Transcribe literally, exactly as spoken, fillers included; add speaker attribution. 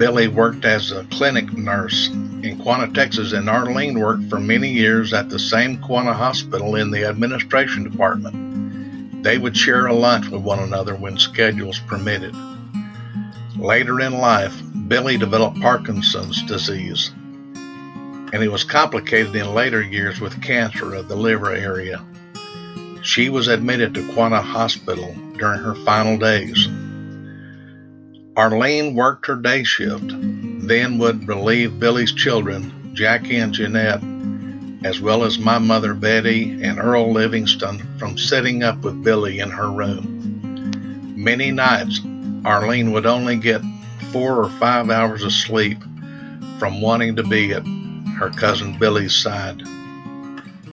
Speaker 1: Billy worked as a clinic nurse in Quanah, Texas, and Arlene worked for many years at the same Quanah hospital in the administration department. They would share a lunch with one another when schedules permitted. Later in life, Billy developed Parkinson's disease, and it was complicated in later years with cancer of the liver area. She was admitted to Quanah Hospital during her final days. Arlene worked her day shift, then would relieve Billy's children, Jackie and Jeanette, as well as my mother Betty and Earl Livingston, from sitting up with Billy in her room. Many nights, Arlene would only get four or five hours of sleep from wanting to be at her cousin Billy's side.